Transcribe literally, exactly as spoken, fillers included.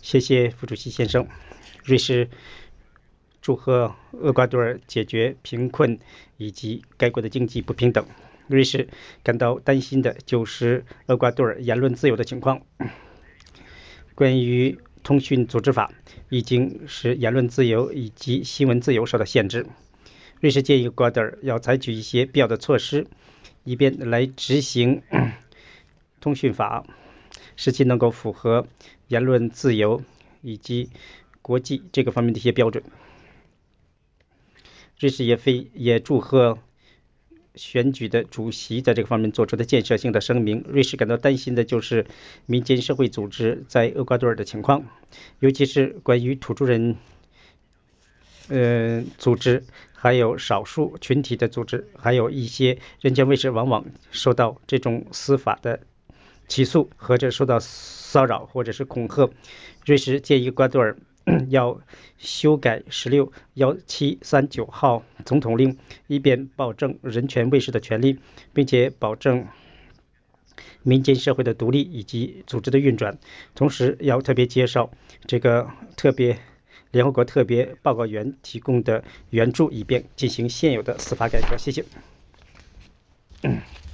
谢谢副主席先生。瑞士祝贺厄瓜多尔解决贫困以及该国的经济不平等。瑞士感到担心的就是厄瓜多尔言论自由的情况。关于通讯组织法已经使言论自由以及新闻自由受到限制。瑞士建议厄瓜多尔要采取一些必要的措施，以便来执行通讯法，使其能够符合言论自由以及国际这个方面的一些标准。瑞士也非也祝贺选举的主席在这个方面做出的建设性的声明。瑞士感到担心的就是民间社会组织在厄瓜多尔的情况，尤其是关于土著人呃组织，还有少数群体的组织，还有一些人权卫士往往受到这种司法的起诉，或者受到骚扰，或者是恐吓。瑞士建议厄瓜多尔要修改十六幺七三九号总统令，以便保证人权卫士的权利，并且保证民间社会的独立以及组织的运转。同时要特别介绍这个特别联合国特别报告员提供的援助，以便进行现有的司法改革。谢谢。